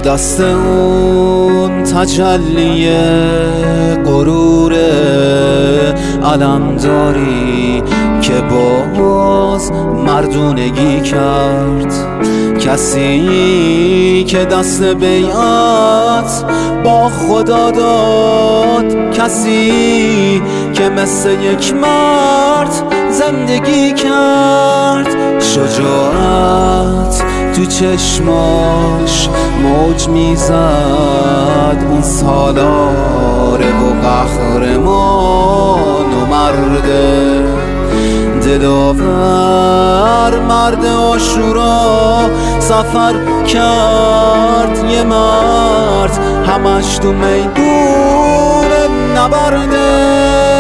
دست اون تجلی غرور علمداری که باز مردونگی کرد، کسی که دست بیعت با خدا داد، کسی که مثل یک مرد زندگی کرد. شجاعت تو چشماش موج میزد، اون سالاره و قهرمان و مرده دلاور، مرد عاشورا سفر کرد. یه مرد همش تو میدون نبرده.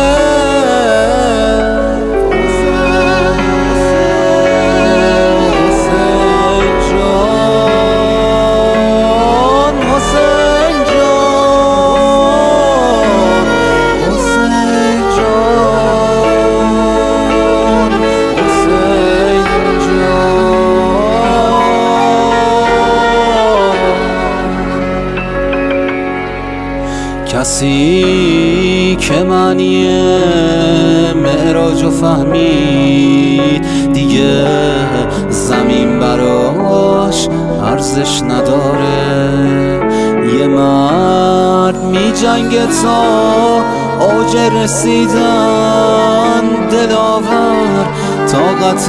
کسی که معنی معراج فهمید، دیگه زمین براش ارزش نداره. یه مرد می جنگه تا اوج رسیدن، دلاور طاقت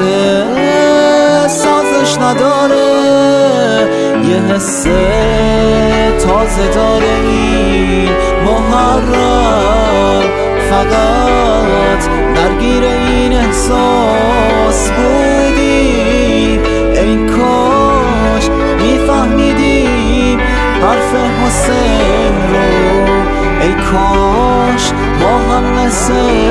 سازش نداره. یه حس تازه داره این محرم، فقط درگیر این احساس بودیم. ای کاش میفهمیدیم حرف حسین رو، ای کاش ما هم مثل